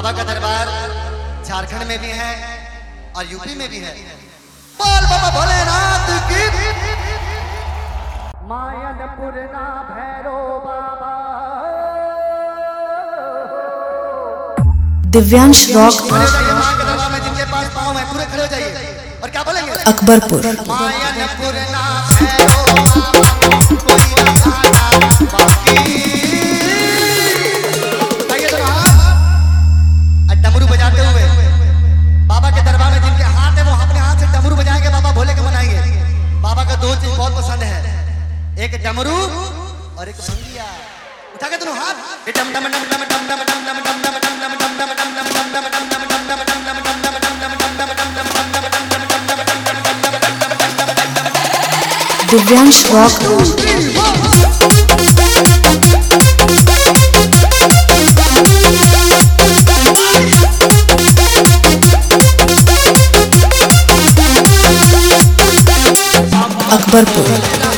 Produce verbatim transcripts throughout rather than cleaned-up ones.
बाबा का दरबार झारखंड में भी है और यूपी में भी है। बोल बाबा भोलेनाथ की। मायनपुर ना भैरो बाबा। दिव्यांश रॉक मां के दरबार में जिनके पास पाँव है पूरे खड़े हो जाइए और क्या बोलेंगे? अकबरपुर। मायनपुर ना भैरो बाबा, कोई रखाना बाकी। आइए दोनों हाथ डमरू बजाते हुए बाबा के दरबार में जिनके हाथ है वो अपने हाथ से डमरू बजाएंगे, बाबा भोले के मनाएंगे। बाबा को दो चीज बहुत पसंद है, एक डमरू और एक भंगिया। उठा के दोनों हाथ डम डम डम डम डम डम डम डम डम डम डम डम डम दिव्यांश रॉक अकबरपुर।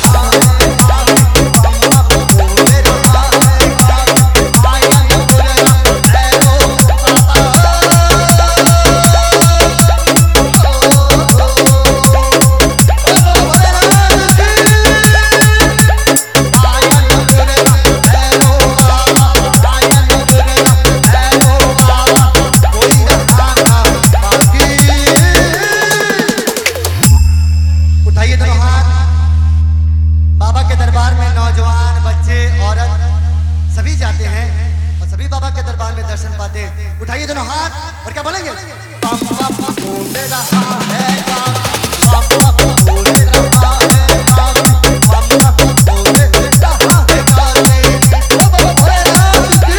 उठाइए दोनों हाथ। बाबा के दरबार में नौजवान, बच्चे, औरत सभी जाते हैं और सभी बाबा के दरबार में दर्शन पाते हैं। उठाइए दोनों हाथ और क्या बोलेंगे? बम बम बोले रहा है काम, बम बम बोले रहा है काम, बम बम बोले रहा है काम। ओ बाबा भोलेनाथ की।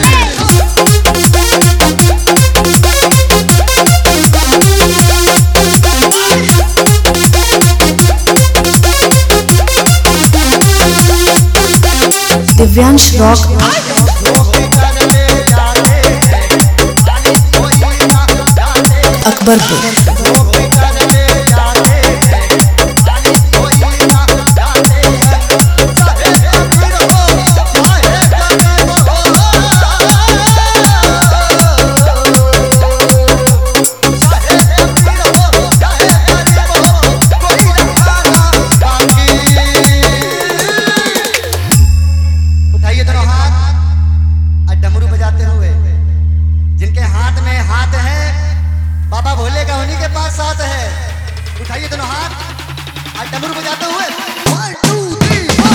दिव्यांश रॉक अकबरपुर। उठाइए दोनों हाथ और डमरू बजाते हुए जिनके हाथ में हाथ है बाबा भोले का उन्हीं के पास साथ है। उठाइए दोनों हाथ और डमरू बजाते हुए one two three four.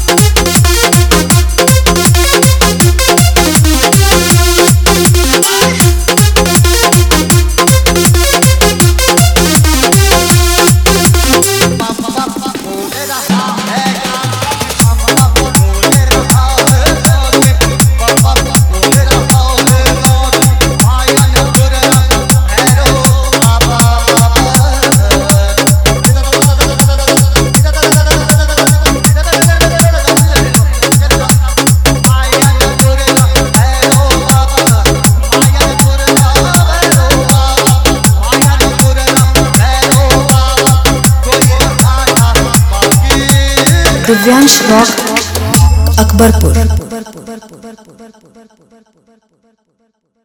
Divyansh rock Akbarpur.